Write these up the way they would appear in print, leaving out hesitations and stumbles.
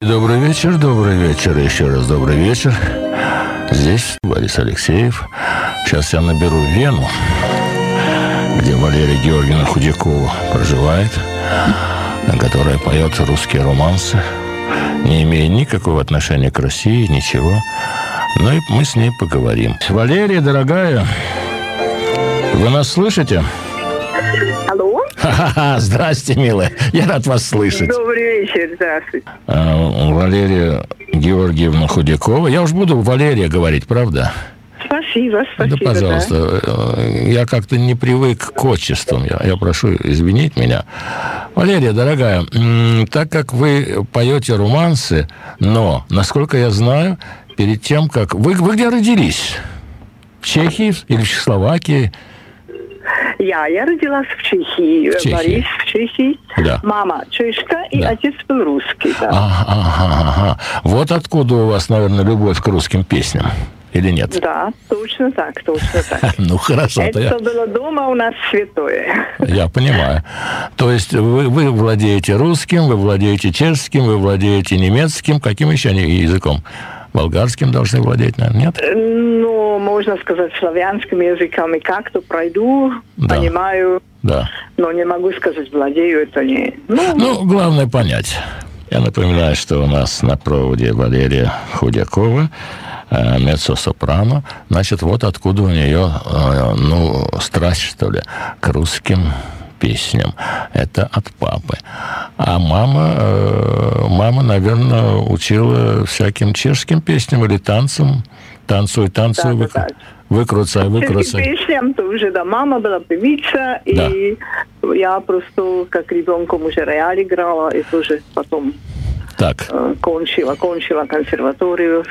Добрый вечер, еще раз добрый вечер. Здесь Борис Алексеев. Сейчас я наберу Вену, где Валерия Георгиевна Худякова проживает, которая поет русские романсы, не имея никакого отношения к России, ничего. Но и мы с ней поговорим. Валерия, дорогая, вы нас слышите? Алло? Ха-ха-ха, здрасте, милая. Я рад вас слышать. Добрый вечер, здравствуйте. Валерия Георгиевна Худякова. Я уж буду Валерия говорить, правда? Спасибо. Да, пожалуйста. Да. Я как-то не привык к отчествам. Я прошу извинить меня. Валерия, дорогая, так как вы поете романсы, но, насколько я знаю, перед тем, как... Вы где родились? В Чехии или в Чехословакии? Я родилась в Чехии. Борис в Чехии. Да. Мама чешка и отец был русский. Да. Ага. Вот откуда у вас, наверное, любовь к русским песням. Или нет? Да, точно так. Ну, хорошо. Это было дома у нас святое. Я понимаю. То есть вы владеете русским, вы владеете чешским, вы владеете немецким. Каким еще языком? Болгарским должны владеть, наверное, нет? Ну, можно сказать, славянским языком. И как-то пройду, понимаю. Да. Но не могу сказать, владею это не... Ну, главное понять. Я напоминаю, что у нас на проводе Валерия Худякова, меццо-сопрано. Значит, вот откуда у нее, страсть, что ли, к русским песням. Это от папы. А мама, наверное, учила всяким чешским песням или танцам. Танцуй, да. Выкруцай. Чешским песням тоже, да. Мама была певица, да. И я просто как ребенком уже рояль играла, и тоже потом кончила консерваторию.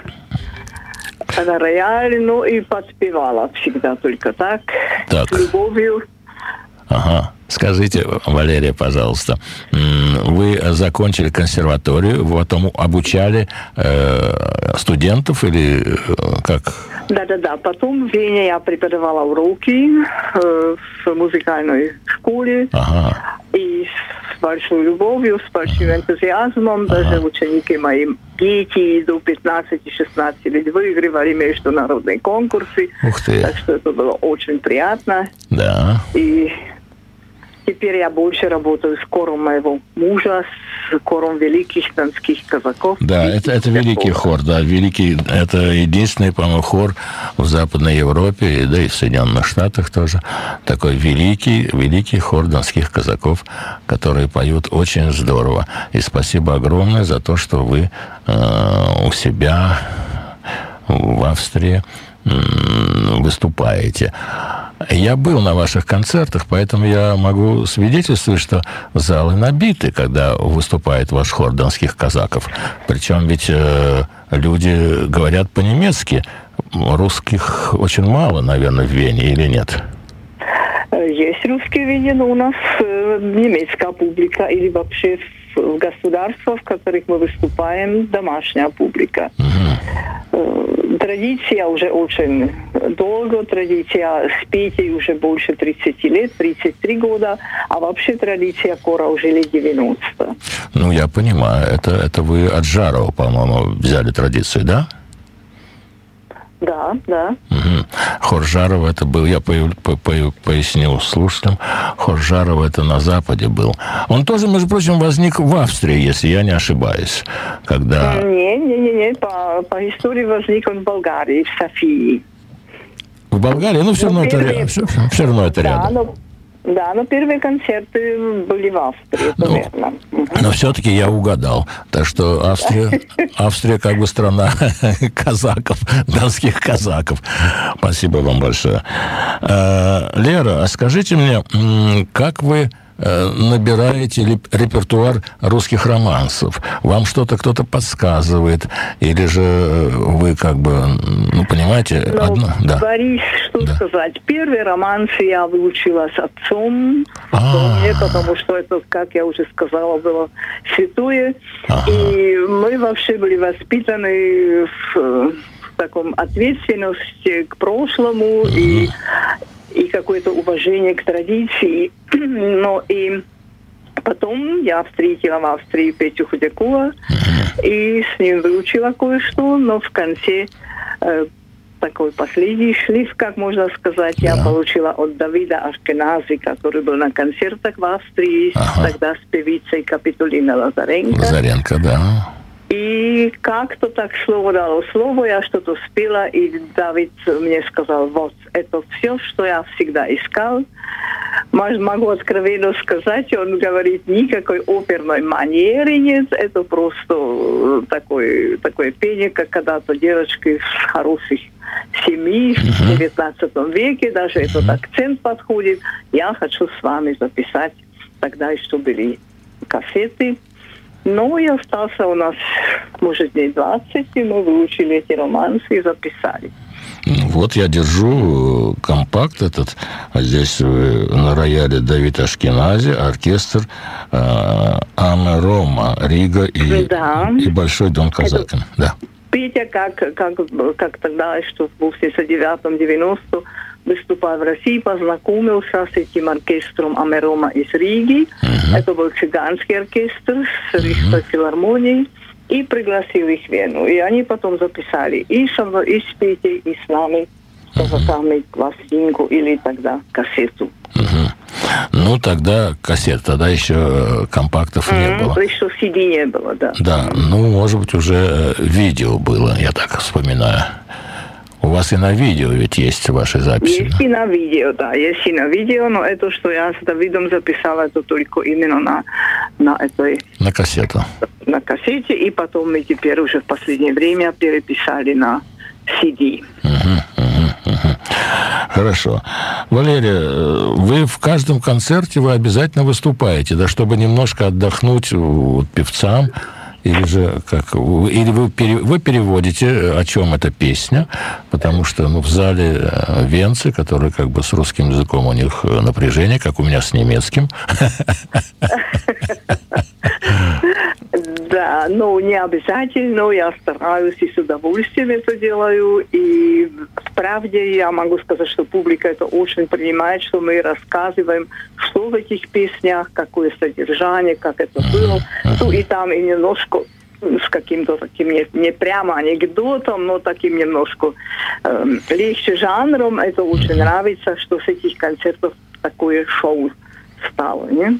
На рояль, и подпевала всегда только так. С любовью. Ага. Скажите, Валерия, пожалуйста, вы закончили консерваторию, вы потом обучали студентов или как? Да. Потом в Вене я преподавала уроки в музыкальной школе. Ага. И с большой любовью, с большим энтузиазмом. Даже ученики мои, дети до 15-16 лет выигрывали международные конкурсы. Ух ты. Так что это было очень приятно. Да. И теперь я больше работаю с хором моего мужа, с хором великих донских казаков. Да, это великий хор, да, это единственный, по-моему, хор в Западной Европе, да и в Соединенных Штатах тоже. Такой великий хор донских казаков, которые поют очень здорово. И спасибо огромное за то, что вы у себя в Австрии выступаете. Я был на ваших концертах, поэтому я могу свидетельствовать, что залы набиты, когда выступает ваш хор донских казаков. Причем ведь люди говорят по-немецки. Русских очень мало, наверное, в Вене, или нет? Есть русские в Вене, но у нас немецкая публика или вообще в государствах, в которых мы выступаем, домашняя публика. Традиция уже очень долго, традиция спетей уже больше 30 лет, 33 года, а вообще традиция хора уже лет 90. Ну, я понимаю, это вы от Жарова, по-моему, взяли традицию, да? Да. Угу. Хор Жарова это был, я пояснил слушателям, хор Жарова это на Западе был. Он тоже, между прочим, возник в Австрии, если я не ошибаюсь. Когда... Не. По истории возник он в Болгарии, в Софии. В Болгарии? Ну, все равно это рядом. Да, но первые концерты были в Австрии, это верно. Но все-таки я угадал. Так что Австрия как бы страна казаков, донских казаков. Спасибо вам большое. Лера, а скажите мне, как вы набираете репертуар русских романсов? Вам что-то кто-то подсказывает? Или же вы как бы, понимаете, одно... Да. Борис, что сказать? Первый романс я выучила с отцом, потому что это, как я уже сказала, было святое. И мы вообще были воспитаны в таком ответственности к прошлому и какое-то уважение к традиции. Но и потом я встретила в Австрии Петю Худякова, И с ним выучила кое-что, но в конце такой последний шлиф, как можно сказать, я получила от Давида Ашкенази, который был на концертах в Австрии, тогда с певицей Капитолиной Лазаренко. Лазаренко, да. И как-то так слово дало слово, я что-то спела, и Давид мне сказал, вот, это все, что я всегда искал. Могу откровенно сказать, он говорит, никакой оперной манеры нет, это просто такое пение, как когда-то девочки с хороших семьи в 19 веке, даже этот акцент подходит. Я хочу с вами записать, тогда еще были кассеты. Но и остался у нас, может, дней 20, и мы выучили эти романсы и записали. Вот я держу компакт этот. Здесь на рояле Давид Ашкенази, оркестр Аме Рома, Рига и Большой дом Казакин. Да. Петя, как тогда, что в 89-м, 90-м, выступал в России, познакомился с этим оркестром Аме Рома из Риги. Это был цыганский оркестр с Рижской филармонией. И пригласил их в Вену. И они потом записали и со мной, и с Петей, и с нами, с казаками, пластинку или тогда кассету. Ну, тогда кассет, тогда еще компактов не было. Еще CD не было, да. Да, ну, может быть, уже видео было, я так вспоминаю. У вас и на видео ведь есть ваши записи. Есть и на видео, да, есть и на видео, но это, что я с Давидом записала, это только именно на этой... На кассету. На кассете, и потом мы теперь уже в последнее время переписали на CD. Хорошо. Валерия, вы в каждом концерте вы обязательно выступаете, да, чтобы немножко отдохнуть вот, певцам. Или же как или вы переводите, о чем эта песня, потому что в зале венцы, которые как бы с русским языком у них напряжение, как у меня с немецким. Да, но не обязательно, я стараюсь и с удовольствием это делаю, и в правде я могу сказать, что публика это очень принимает, что мы рассказываем, что в этих песнях, какое содержание, как это было, ну и там и немножко с каким-то таким не прямо анекдотом, но таким немножко легче жанром. Это очень нравится, что с этих концертов такое шоу стало, не?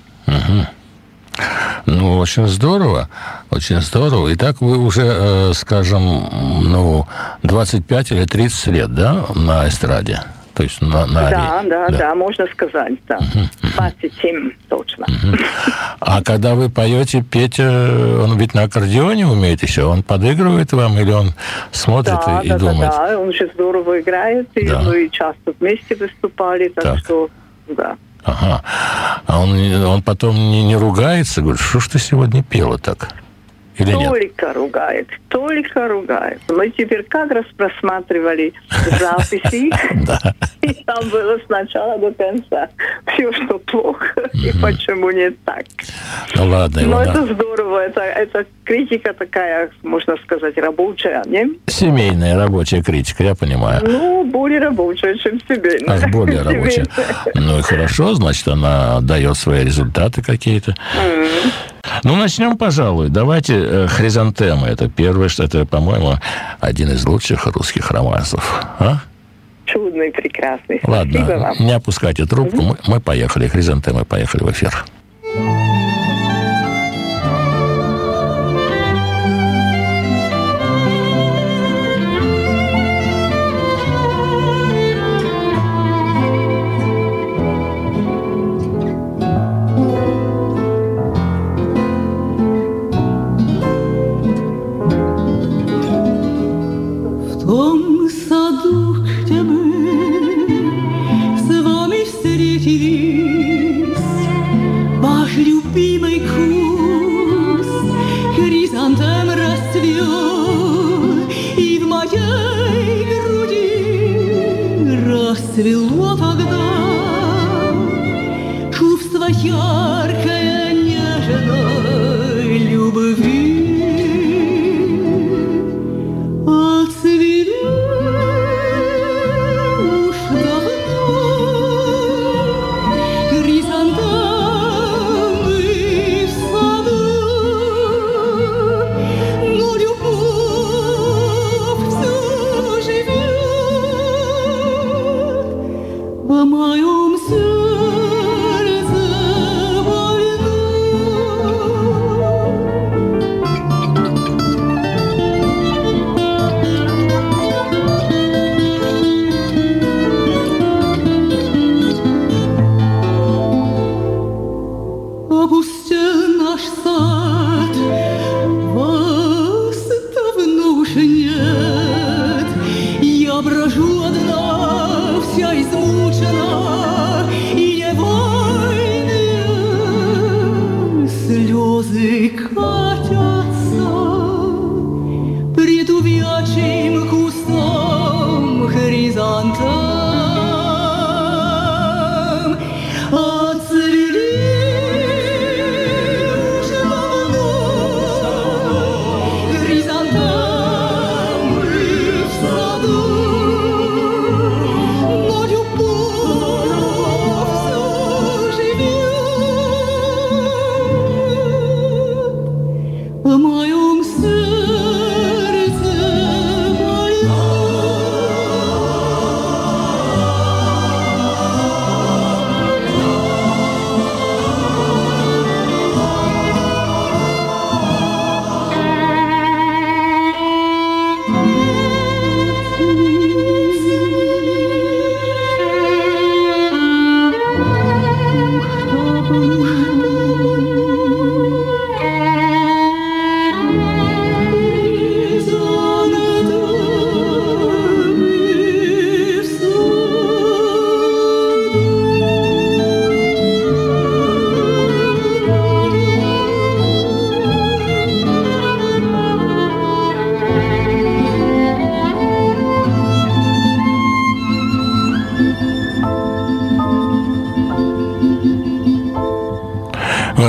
Ну, очень здорово, очень здорово. Итак, вы уже, скажем, 25 или 30 лет, да, на эстраде? То есть да, можно сказать, да. 27 точно. А когда вы поете, Петя, он ведь на аккордеоне умеет еще, он подыгрывает вам или он смотрит и думает? Да, он же здорово играет, и мы часто вместе выступали, так что, да. Ага. А он потом не ругается? Говорит, что ж ты сегодня пела так? Или нет? Только ругает. Мы теперь как раз просматривали записи, и там было с начала до конца все, что плохо, и почему не так. Ну ладно, но это здорово, это критика такая, можно сказать, рабочая, не? Семейная рабочая критика, я понимаю. Ну, более рабочая, чем семейная. Ах, более рабочая. Ну и хорошо, значит, она дает свои результаты какие-то. Ну, начнем, пожалуй. Давайте «Хризантемы». Это первое, что это, по-моему, один из лучших русских романсов. А? Чудный, прекрасный. Ладно, спасибо вам. Не опускайте трубку. Мы поехали. «Хризантемы», поехали в эфир. Расцвело тогда чувство яркое, нежной любви. Отцвели уж давно хризантемы в саду,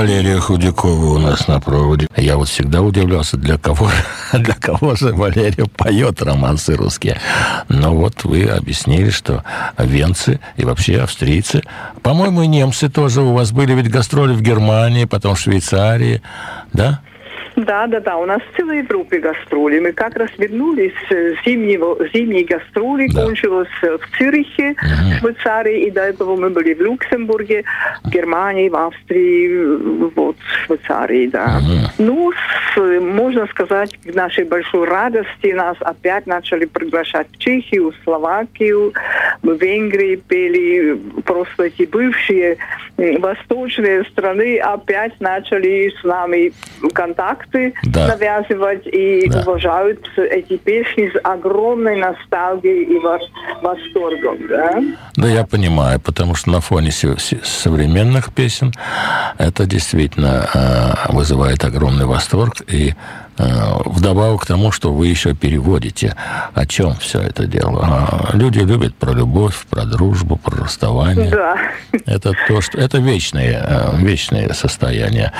Валерия Худякова у нас на проводе. Я вот всегда удивлялся, для кого же Валерия поет романсы русские. Но вот вы объяснили, что венцы и вообще австрийцы, по-моему, и немцы тоже у вас были ведь гастроли в Германии, потом в Швейцарии, да? Да, у нас в целой Европе гастроли. Мы как раз вернулись с зимней гастроли, кончилось в Цюрихе, в Швейцарии, и до этого мы были в Люксембурге, в Германии, в Австрии, вот, в Швейцарии, да. Ну, можно сказать, к нашей большой радости нас опять начали приглашать в Чехию, в Словакию, в Венгрии пели, просто эти бывшие восточные страны опять начали с нами контакты навязывать и уважают эти песни с огромной ностальгией и восторгом. Да? Да, я понимаю, потому что на фоне современных песен это действительно вызывает огромный восторг. И вдобавок к тому, что вы еще переводите, о чем все это дело. Люди любят про любовь, про дружбу, про расставание. Да. Это то, что это вечное состояние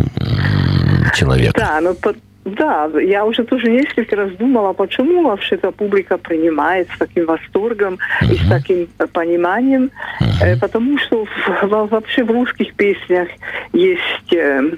человека. Да, я уже тоже несколько раз думала, почему вообще эта публика принимает с таким восторгом и с таким пониманием, потому что вообще в русских песнях есть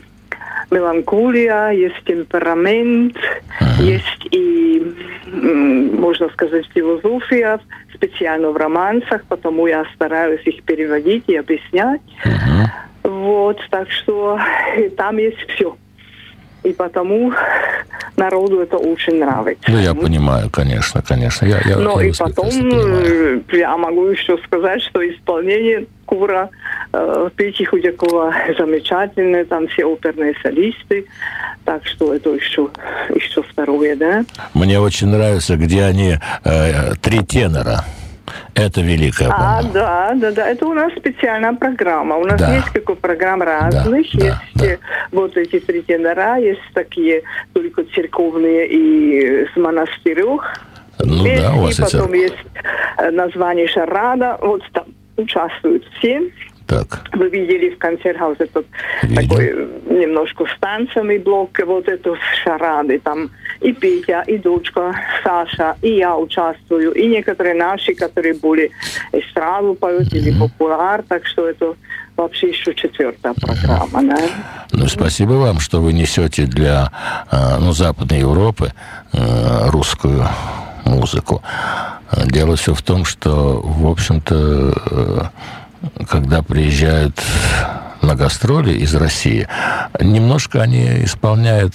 меланхолия, есть темперамент, есть и, можно сказать, философия, специально в романсах, потому я стараюсь их переводить и объяснять. Вот, так что там есть все. И потому народу это очень нравится. Ну, я понимаю, конечно. Но и потом я могу еще сказать, что исполнение хора Пети Худякова замечательное, там все оперные солисты, так что это еще второе, да? Мне очень нравится, где они три тенора. Это великая помощь. Да. Это у нас специальная программа. У нас несколько программ разных. Есть вот эти три тенора, есть такие только церковные и с монастырёх. Ну да, у вас потом есть название «Шарада». Вот там участвуют все. Так. Вы видели в концерт-хаусе такой немножко с танцами блок, вот это с шарады, там и Петя, и дочка Саша, и я участвую, и некоторые наши, которые были эстраду поют или популяр, так что это вообще еще четвертая программа. Да? Ну, спасибо вам, что вы несете для Западной Европы русскую музыку. Дело все в том, что, в общем-то, когда приезжают на гастроли из России, немножко они исполняют,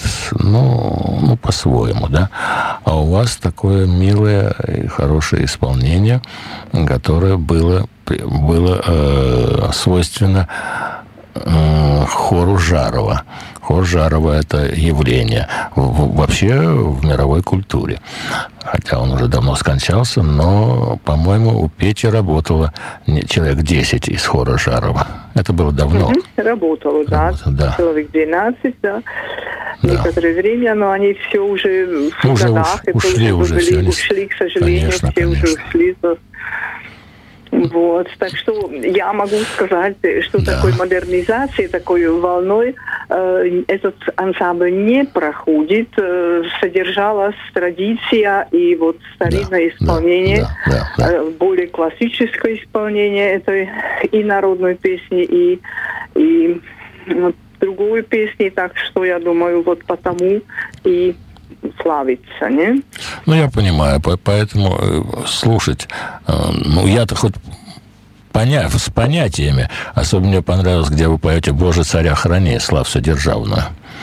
по-своему, да. А у вас такое милое и хорошее исполнение, которое было свойственно хору Жарова. Хор Жарова – это явление вообще в мировой культуре. Хотя он уже давно скончался, но, по-моему, у Пети работало человек 10 из хора Жарова. Это было давно. Работало, да. Человек 12, да. Некоторое время, но они все уже в годах. Ушли, к сожалению, конечно. Уже ушли. Вот, так что я могу сказать, что такой модернизацией, такой волной этот ансамбль не проходит. Содержалась традиция и вот старинное исполнение, более классическое исполнение этой и народной песни, и другой песни. Так что я думаю, вот потому и славится, не? Ну, я понимаю, поэтому слушать, я-то хоть с понятиями, особенно мне понравилось, где вы поете «Боже, царя храни, славься державную».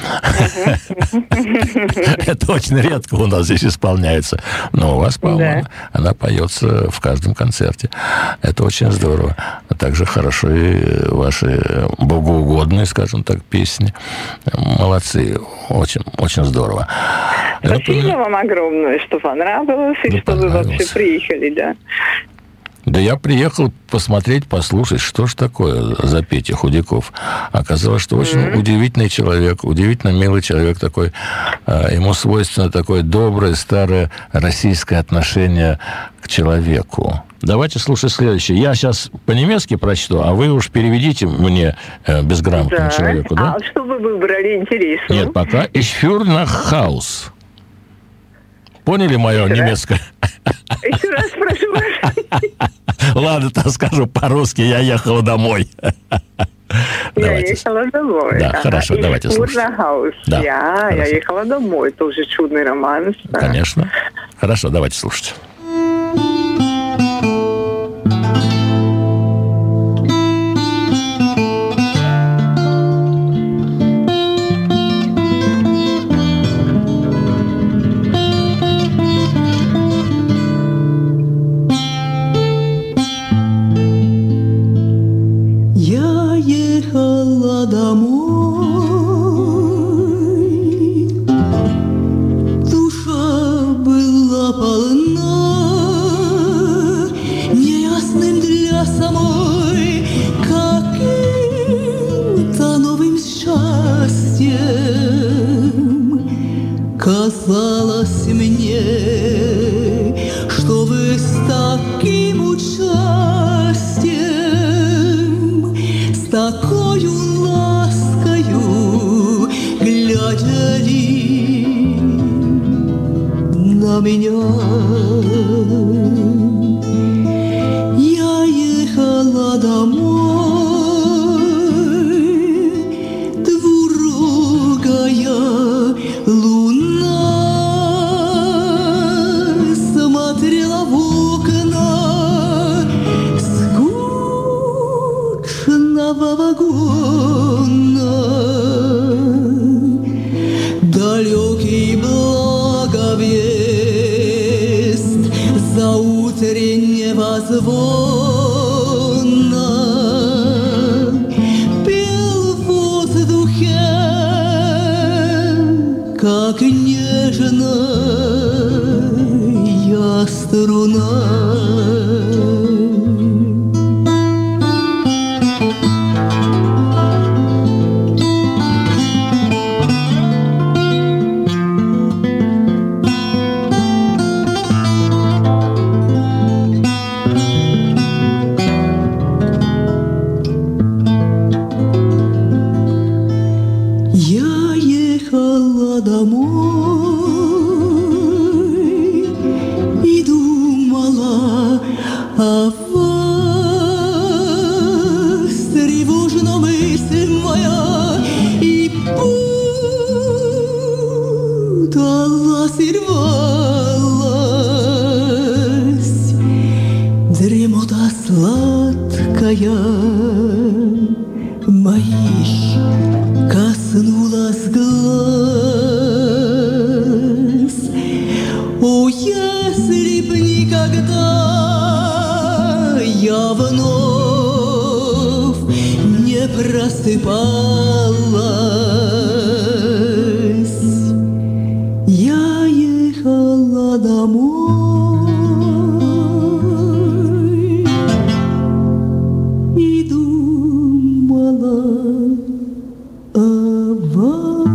Это очень редко у нас здесь исполняется. Но у вас, по-моему, она поется в каждом концерте. Это очень здорово. А также хорошо и ваши богоугодные, скажем так, песни. Молодцы. Очень, очень здорово. Спасибо вам огромное, что понравилось, и что вы вообще приехали, да. Да я приехал посмотреть, послушать, что ж такое за Петя Худяков. Оказалось, что очень удивительный человек, удивительно милый человек такой. Ему свойственно такое доброе, старое российское отношение к человеку. Давайте слушать следующее. Я сейчас по-немецки прочту, а вы уж переведите мне безграмотному человеку, да? А что вы выбрали, интересно? Нет, пока. Ich führe nach Haus. Поняли мое немецкое? Еще раз прошу вас. Ладно, то скажу по-русски. Я ехала домой. Я ехала домой. Да, хорошо, давайте слушать. Да, я ехала домой. Тоже чудный роман. Конечно. Хорошо, давайте слушать. Казалось мне, что вы с таким участием, с такою ласкою глядели на меня. Я ехала домой, двурогая луна смотрела в окна скучного вагона. Далекий благовест заутреннего звона пел в воздухе, как нежная струна. Я ехала домой и думала о вас, тревожна мысль моя, и путалась и рвалась дремота сладкая моих коснулась глаз. О, если б никогда я вновь не просыпалась, я ехала домой и думала о вас.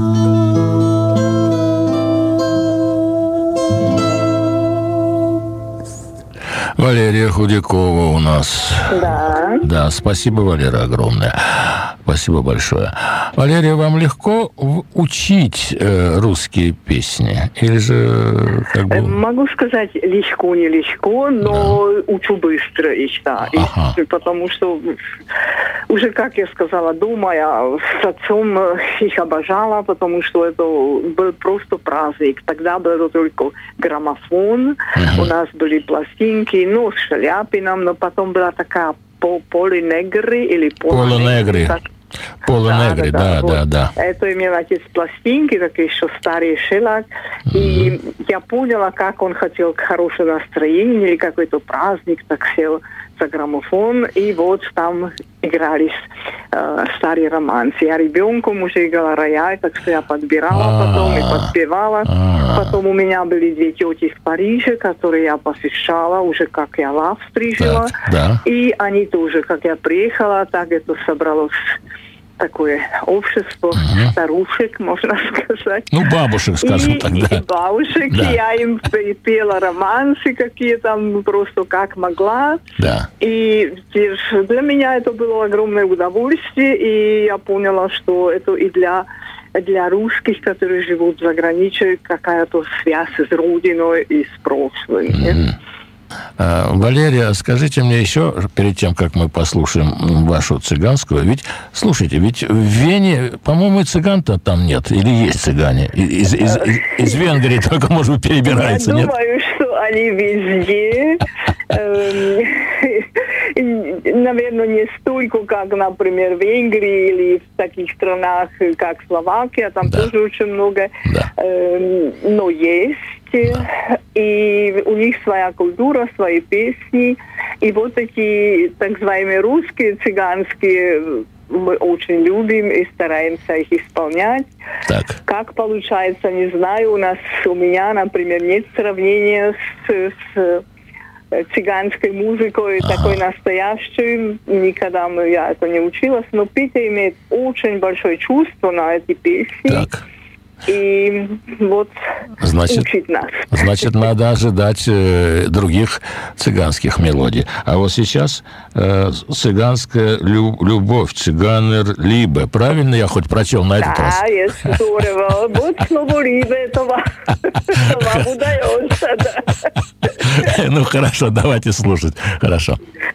Валерия Худякова у нас. Да. Да, спасибо, Валера, огромное. Спасибо большое. Валерия, вам легко учить русские песни? Или же как бы... Могу сказать, легко, не легко, но учу быстро их, да. Ага. Потому что уже, как я сказала, дома я с отцом их обожала, потому что это был просто праздник. Тогда был только граммофон, у нас были пластинки, ну, с Шаляпиным, но потом была такая полинегри или полинегри. Полинегри, да. Это имел отец пластинки, такие еще старый шелак. И я поняла, как он хотел хорошее настроение или какой-то праздник, так за граммофон, и вот там игрались старые романсы. Я ребенком уже играла рояль, так что я подбирала потом и подпевала. Потом у меня были 2 тети в Париже, которые я посещала, уже как я лавстри жила. И они тоже, как я приехала, так это собралось такое общество старушек, можно сказать. Ну, бабушек, скажем так, да. И бабушек, да. Я им пела романсы, какие там, просто как могла. Да. И для меня это было огромное удовольствие, и я поняла, что это и для русских, которые живут за границей, какая-то связь с родиной и с прошлым. Валерия, скажите мне еще, перед тем, как мы послушаем вашу цыганскую, ведь в Вене, по-моему, и цыган-то там нет, или есть цыгане? Из Венгрии только, может быть, перебираются, нет? Я думаю, что они везде. Наверное, не столько, как, например, в Венгрии или в таких странах, как Словакия, там тоже очень много, но есть. И у них своя культура, свои песни. И вот эти так называемые русские, цыганские, мы очень любим и стараемся их исполнять. Так. Как получается, не знаю. У меня, например, нет сравнения с цыганской музыкой, такой настоящей. Никогда я это не училась. Но Питер имеет очень большое чувство на эти песни. Так. И вот учить нас. Значит, надо ожидать других цыганских мелодий. А вот сейчас цыганская любовь, цыганер либе. Правильно я хоть прочел на этот раз? Да, есть здорово. Вот слово либе, это вам удается, да. Ну, хорошо, давайте слушать. Хорошо.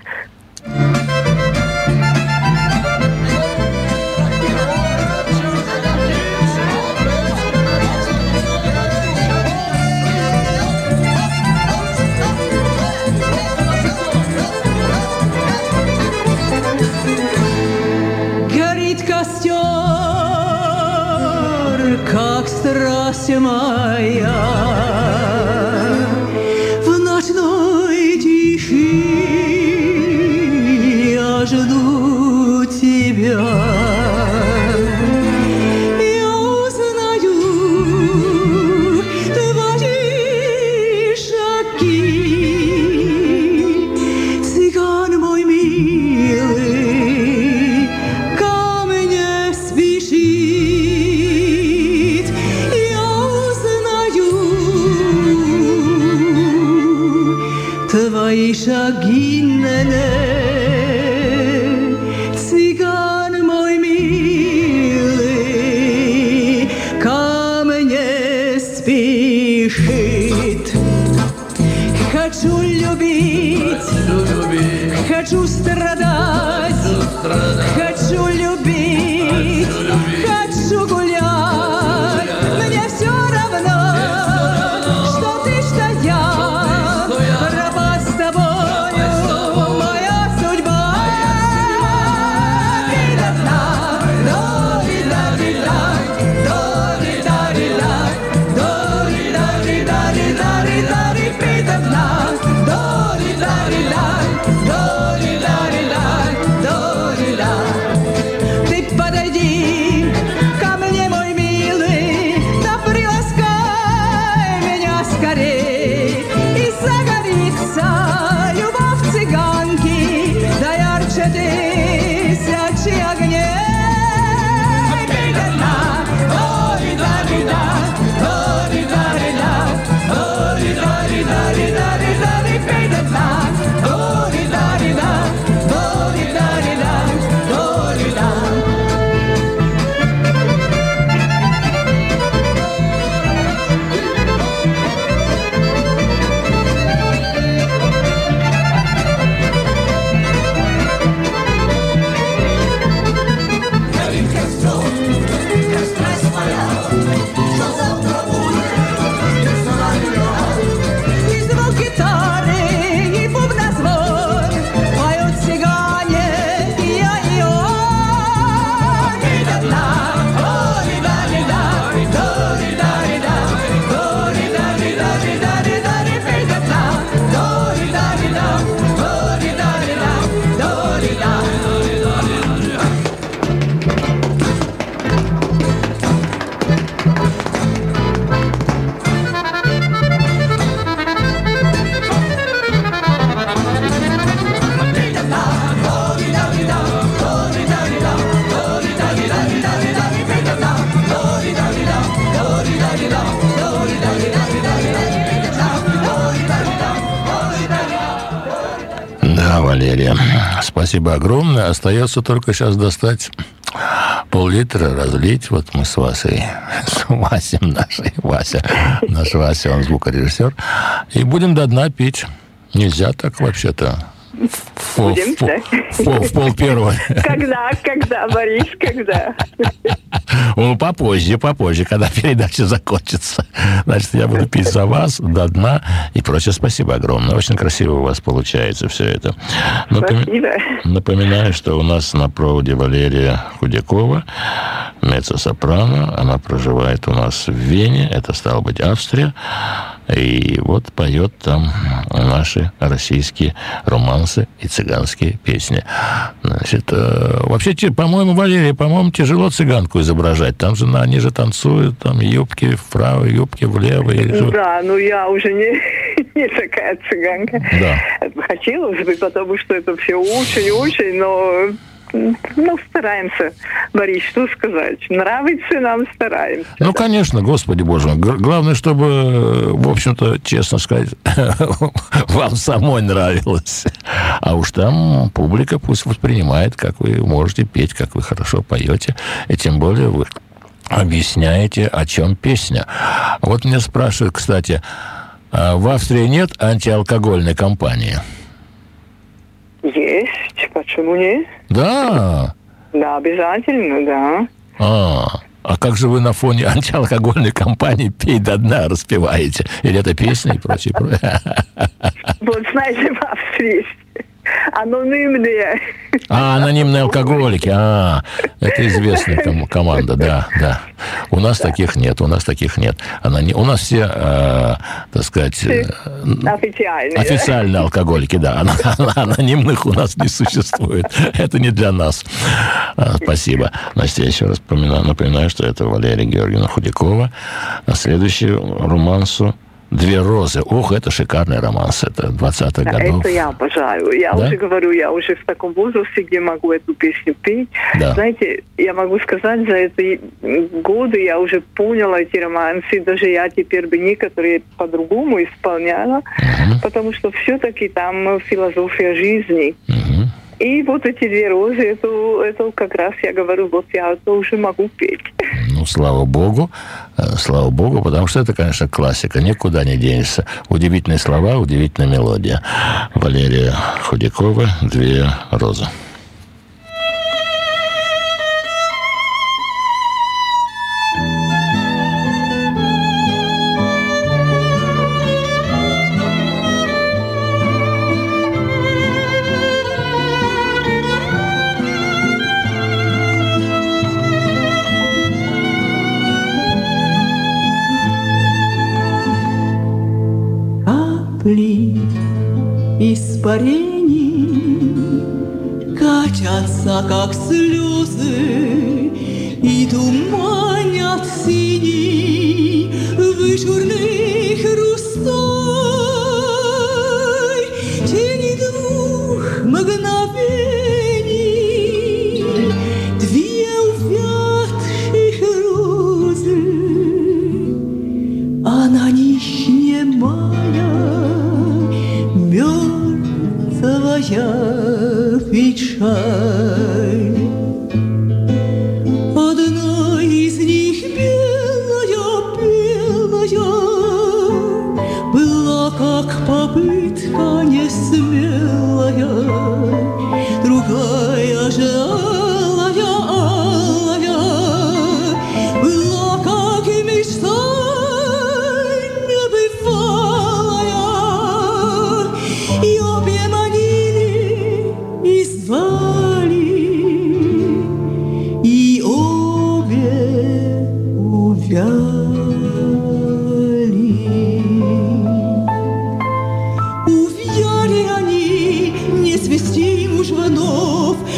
Как страсть моя в ночной тиши, я жду тебя. Я узнаю твои шаги, цыган мой милый, ко мне спеши. Твои шаги, цыган мой милый, ко мне спешит. Хочу любить, хочу страдать, хочу любить, хочу гулять. Мне все равно, что ты, что я. Скорее. Валерия. Спасибо огромное. Остается только сейчас достать пол-литра, разлить. Вот мы с Васей, с Васем наш Вася, он звукорежиссер. И будем до дна пить. Нельзя так вообще-то. Будем, да? В пол-первого. Когда, Борис, когда? Ну, попозже, когда передача закончится. Значит, я буду пить за вас до дна и прочее. Спасибо огромное. Очень красиво у вас получается все это. Спасибо. Напоминаю, что у нас на проводе Валерия Худякова, меццо-сопрано. Она проживает у нас в Вене. Это, стало быть, Австрия. И вот поет там наши российские романсы и цыганские песни. Значит, вообще, по-моему, Валерия, тяжело цыганку изображать. Там же они же танцуют, там юбки вправо, юбки влево. Да, я уже не такая цыганка. Да. Хотелось бы, потому что это все очень, но... стараемся, Борис, что сказать. Нравится нам, стараемся. Ну, конечно, Господи Боже мой. Главное, чтобы, в общем-то, честно сказать, вам самой нравилось. А уж там публика пусть воспринимает, как вы можете петь, как вы хорошо поете. И тем более вы объясняете, о чем песня. Вот меня спрашивают, кстати, в Австрии нет антиалкогольной кампании? Есть, почему нет? Да. Да, обязательно, да. А как же вы на фоне антиалкогольной кампании «Пей до дна» распеваете? Или это песня и прочее? Вот, знаете, в Австрии анонимные. Анонимные алкоголики. Это известная команда, да. У нас таких нет. У нас все, так сказать... Официальные алкоголики, да. Анонимных у нас не существует. Это не для нас. Спасибо. Значит, я еще раз напоминаю, что это Валерия Георгиевна Худякова. А следующий романсу «Две розы». Ох, это шикарный романс. Это 20-х годов. Это я обожаю. Я уже говорю, я уже в таком возрасте, где могу эту песню петь. Да. Знаете, я могу сказать, за эти годы я уже поняла эти романсы. Даже я теперь бы некоторые по-другому исполняла. Потому что все-таки там философия жизни. И вот эти две розы, это как раз, я говорю, вот я это уже могу петь. Ну, слава богу, потому что это, конечно, классика, никуда не денешься. Удивительные слова, удивительная мелодия. Валерия Худякова «Две розы». Испарений катятся, как слезы, и туманят синий вычурный хрустой тени двух мгновений, две увядших розы, а на них немая мертвая печаль. Одна из них белая, была как попытка несмелая, другая же алая, была как и мечта небывалая, и обе манили и звали, и обе увяли они, не свести мужьянов,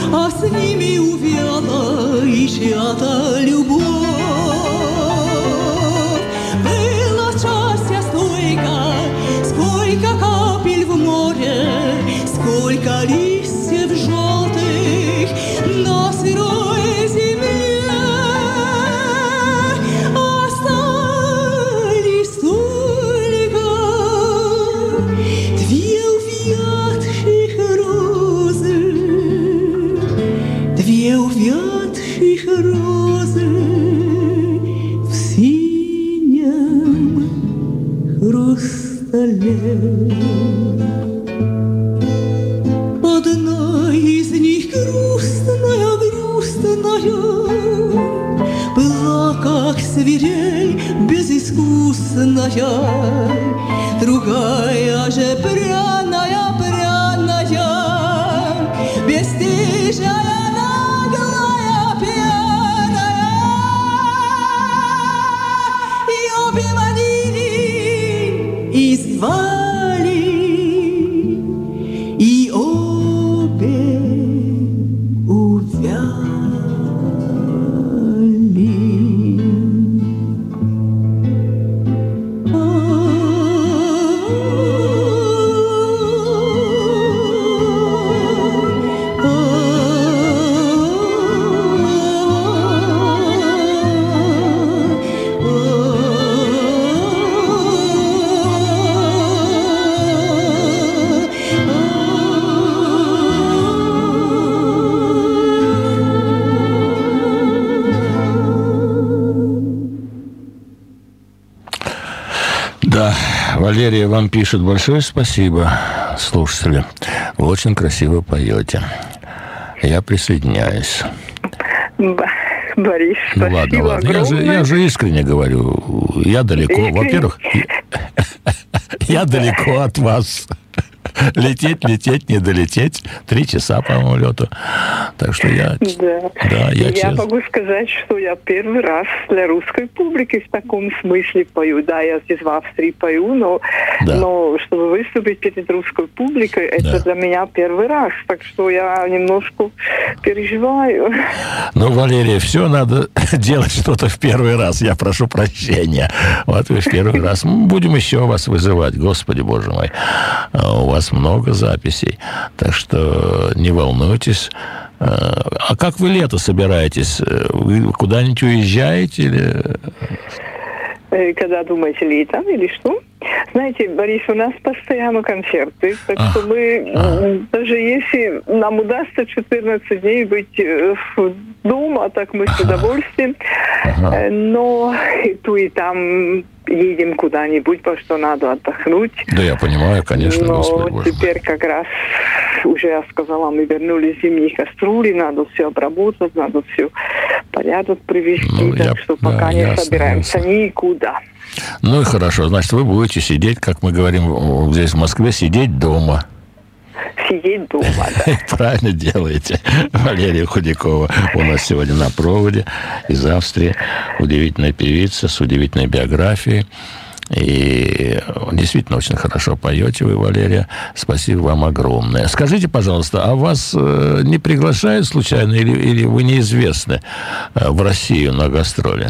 хрустале. Одна из них грустная, была как свирель безыскусная, другая же пряная, бесстыжая, наглая, пьяная. И обе манили, и звали, и обе увяли. Да, Валерия вам пишет: большое спасибо, слушатели. Вы очень красиво поете. Я присоединяюсь. Борис, ну ладно. Я же искренне говорю. Я далеко. Во-первых, я далеко от вас. Лететь, не долететь. 3 часа, по-моему, лету. Так что я... Да, я могу сказать, что я первый раз для русской публики в таком смысле пою. Да, я здесь в Австрии пою, но чтобы выступить перед русской публикой, это для меня первый раз. Так что я немножко переживаю. Ну, Валерия, все надо делать что-то в первый раз. Я прошу прощения. Вот вы в первый раз. Мы будем еще вас вызывать. Господи, боже мой. У вас много записей. Так что не волнуйтесь. А как вы лето собираетесь? Вы куда-нибудь уезжаете? Или... Когда думаете, летом или что? Знаете, Борис, у нас постоянно концерты, так что мы, даже если нам удастся 14 дней быть дома, так мы с удовольствием, но и ту, и там едем куда-нибудь, потому что надо отдохнуть. Да, я понимаю, конечно, но Господи, Боже теперь как раз, уже я сказала, мы вернулись с зимних кастрюлей, надо все обработать, надо все в порядок привести, так что пока не собираемся никуда. Ну и хорошо, значит, вы будете сидеть, как мы говорим здесь в Москве, сидеть дома. Сидеть дома, да. Правильно делаете. Валерия Худякова у нас сегодня на проводе из Австрии. Удивительная певица с удивительной биографией. И действительно очень хорошо поете вы, Валерия. Спасибо вам огромное. Скажите, пожалуйста, а вас не приглашают случайно или вы неизвестны в Россию на гастроли?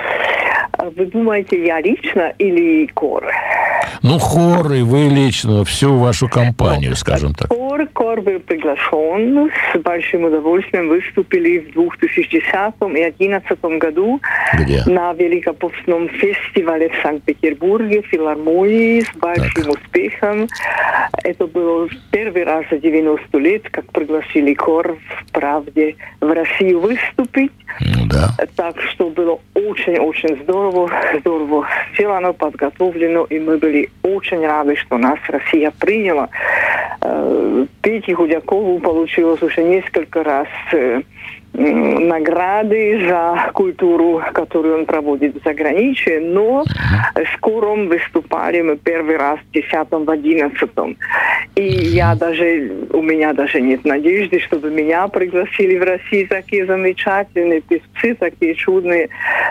Вы думаете, я лично или хор? Ну, хор и вы лично, всю вашу компанию, скажем так. Хор был приглашен. С большим удовольствием выступили в 2010 и 2011 году. Где? На Великопостном фестивале в Санкт-Петербурге, в филармонии, с большим успехом. Это было первый раз за 90 лет, как пригласили хор в «Правде» в Россию выступить. Ну, да. Так что было очень-очень здорово сделано, подготовлено, и мы были очень рады, что нас Россия приняла. Пете Худякову получилось уже несколько раз награды за культуру, которую он проводит за границей, но скоро выступали мы первый раз в 10-м, в 11-м. И у меня даже нет надежды, чтобы меня пригласили в Россию такие замечательные певцы, такие чудные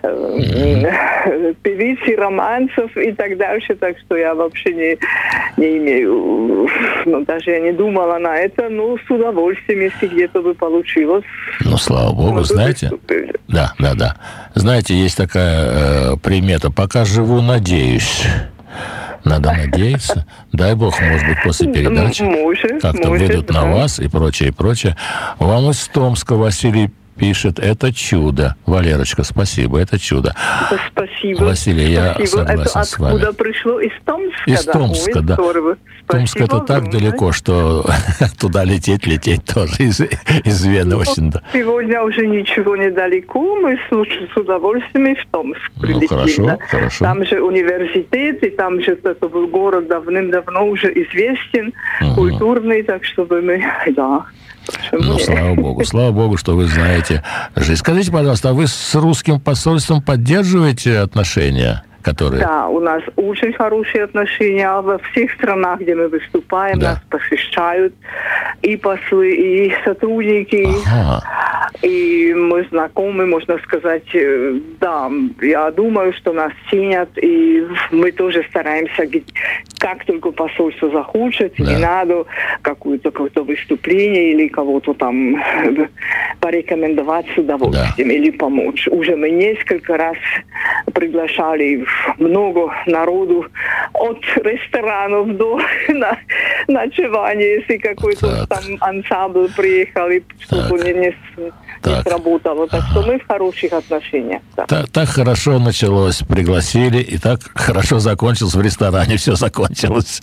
певицы романсов и так дальше. Так что я вообще не имею, даже я не думала на это, но с удовольствием, если где-то бы получилось. Ну, слава Богу, знаете? Да. Знаете, есть такая примета. Пока живу, надеюсь. Надо надеяться. Дай Бог, может быть, после передачи как-то выйдут на вас и прочее. Вам из Томска Василий пишет, это чудо. Валерочка, спасибо, это чудо. Спасибо. Василий, я спасибо. согласен с вами. Откуда пришло? Из Томска? Из Томска, да. Томск это так далеко, что туда лететь тоже из Вены очень. Да. Сегодня уже ничего недалеко, мы с удовольствием и в Томск прилетим. Хорошо. Там же университет, и там же это был город давным-давно уже известен, культурный, так чтобы мы, да. Ну, слава богу, что вы знаете жизнь. Скажите, пожалуйста, а вы с русским посольством поддерживаете отношения? Которые... Да, у нас очень хорошие отношения во всех странах, где мы выступаем, нас посещают и послы, и сотрудники, и мы знакомы, можно сказать, да, я думаю, что нас ценят, и мы тоже стараемся, как только посольство захочет, не надо какое-то выступление или кого-то там порекомендовать с удовольствием или помочь. Уже мы несколько раз приглашали много народу от ресторанов до ночевания, если какой-то там ансамбль приехал, и чтобы не сработало. Так что мы в хороших отношениях. Да. Так хорошо началось, пригласили, и так хорошо закончилось в ресторане, все закончилось.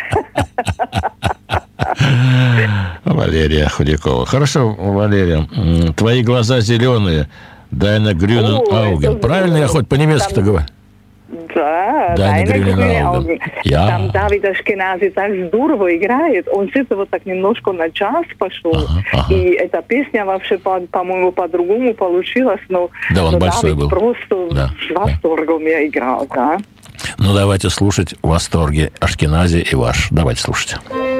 Валерия Худякова. Хорошо, Валерия, твои глаза зеленые. Дайна Грюнен Ауген. Правильно я хоть по-немецки-то говорю? Да, Дайна Грюнен Ауген. Там Давид Ашкенази так здорово играет. Он с этого так немножко на джаз пошел. И эта песня вообще, по-моему, по-другому получилась. Но он большой Давид был. Просто с восторгом я играл, да. Ну, давайте слушать в восторге Ашкенази и ваш. Давайте слушать.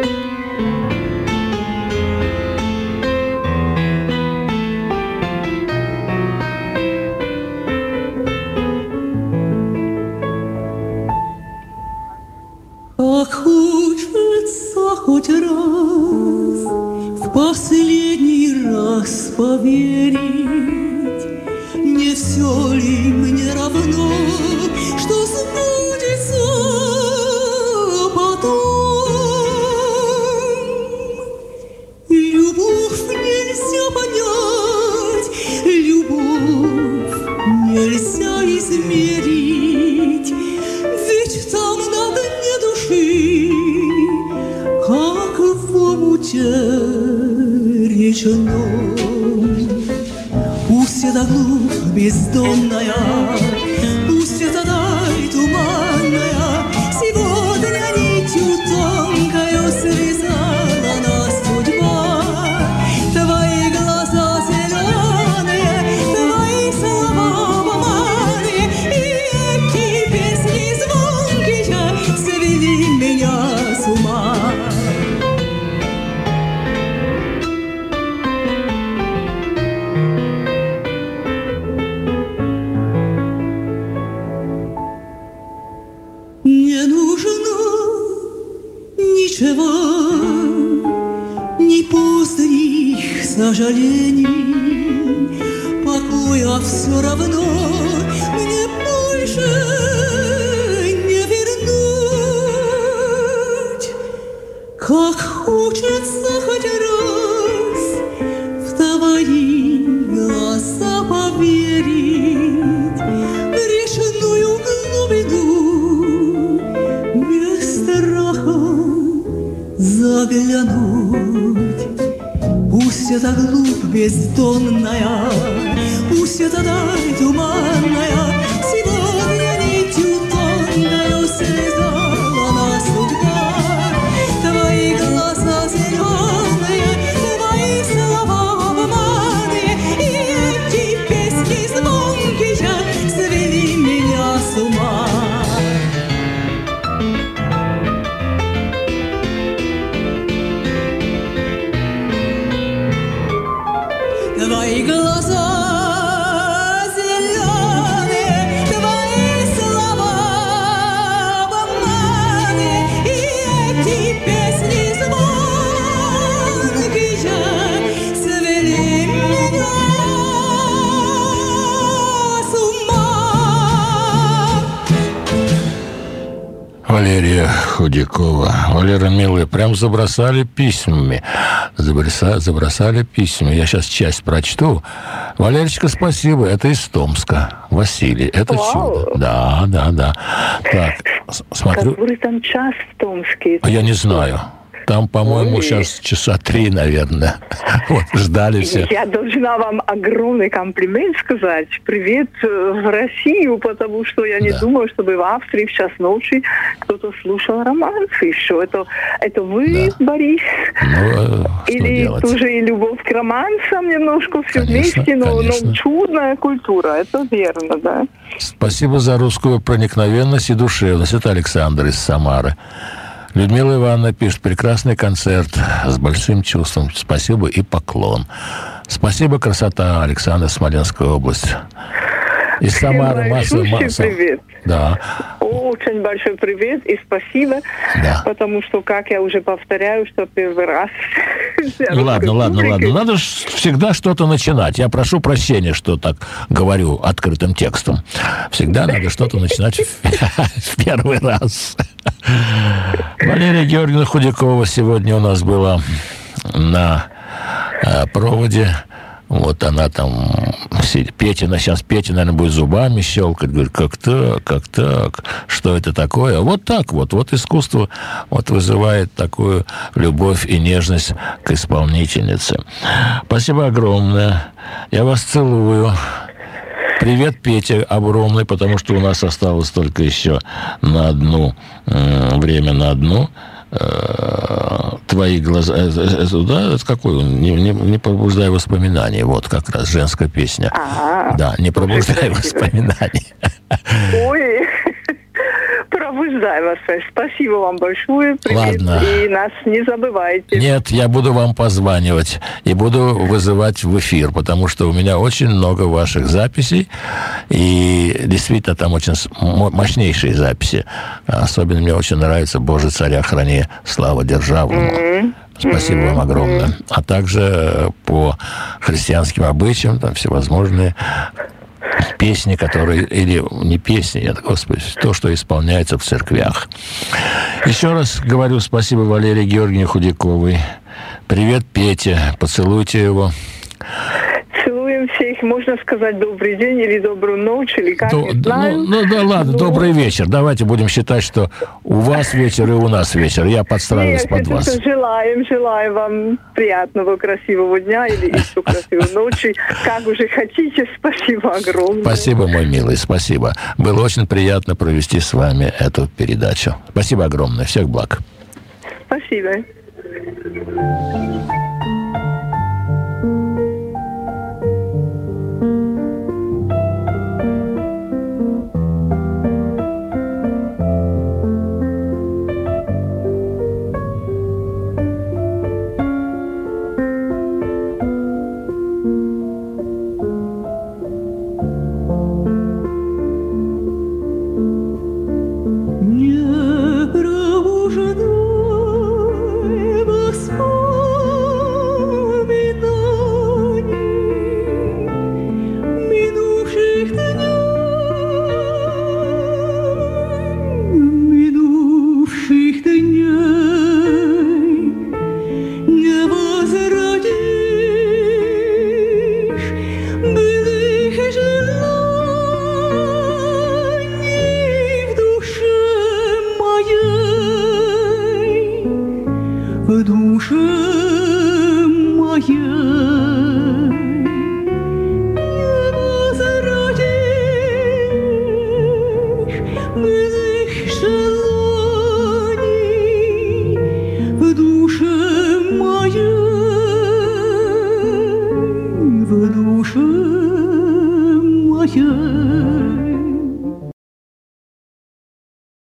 Как хочется хоть раз, в последний раз поверить, не все ли мне равно, что сбудется потом. Любовь нельзя понять, любовь нельзя измерить, ведь там на дне души, как в омуте речном. Пусть эта глубь бездонная, пусть эта даль туманная, сегодня нитью тонкою связала нас судьба. Твои глаза зеленые, твои слова помады, и эти песни звонкие свели меня с ума. Не нужно ничего, ни поздних сожалений, покоя все равно мне больше не вернуть. Как хочется хоть раз в твои глаза поверить, в речную глубину без страха заглянуть. Пусть эта глубь бездонная, пусть эта даль туманная, сегодня нитью тонкою связала нас судьба. Твои глаза зеленые, твои слова помады, и эти песни звонкие свели меня с ума. Твои глаза зеленые, Худякова. Валера, милая, прям забросали письмами. Забросали письмами. Я сейчас часть прочту. Валерочка, спасибо. Это из Томска. Василий, это чудо. Да. Так, смотрю. Который там час в Томске? А я не знаю. Там, по-моему, сейчас часа 3, наверное. Вот, ждали все. Я должна вам огромный комплимент сказать. Привет в Россию, потому что я не думаю, чтобы в Австрии в час ночи кто-то слушал романсы еще. Это вы, Борис? Или тоже и любовь к романсам немножко все вместе, но чудная культура. Это верно, да. Спасибо за русскую проникновенность и душевность. Это Александр из Самары. Людмила Ивановна пишет: прекрасный концерт с большим чувством. Спасибо и поклон. Спасибо, красота, Александр, Смоленская область. Из Самары масса. Привет. Да. Очень большой привет и спасибо, потому что, как я уже повторяю, что первый раз... Ну ладно. Надо же всегда что-то начинать. Я прошу прощения, что так говорю открытым текстом. Всегда надо что-то начинать в первый раз. Валерия Георгиевна Худякова сегодня у нас была на проводе. Вот она там сидит. Сейчас Петя, наверное, будет зубами щелкать. Говорит, как так? Что это такое? Вот так вот. Вот искусство вызывает такую любовь и нежность к исполнительнице. Спасибо огромное. Я вас целую. Привет, Петя, огромный, потому что у нас осталось только еще время на одну. Твои глаза... Да, это какой он? Не пробуждай воспоминания. Вот как раз женская песня. Да, не пробуждай воспоминания. Ой, пробуждай вас. Спасибо вам большое. Привет. Ладно. И нас не забывайте. Нет, я буду вам позванивать и буду вызывать в эфир, потому что у меня очень много ваших записей. И действительно там очень мощнейшие записи. Особенно мне очень нравится «Боже, царя храни, слава державному». Спасибо вам огромное. А также по христианским обычаям, там всевозможные песни, которые... Или не песни, господи, то, что исполняется в церквях. Еще раз говорю спасибо Валерии Георгиевне Худяковой. Привет, Петя. Поцелуйте его. Целуем всех. Можно сказать добрый день или добрую ночь, или как, не знаю. Ладно, добрый вечер. Давайте будем считать, что у вас вечер и у нас вечер. Я подстраиваюсь под вас. Желаем вам приятного, красивого дня или еще красивой ночи. Как уже хотите. Спасибо огромное. Спасибо, мой милый, спасибо. Было очень приятно провести с вами эту передачу. Спасибо огромное. Всех благ. Спасибо. в душе моей.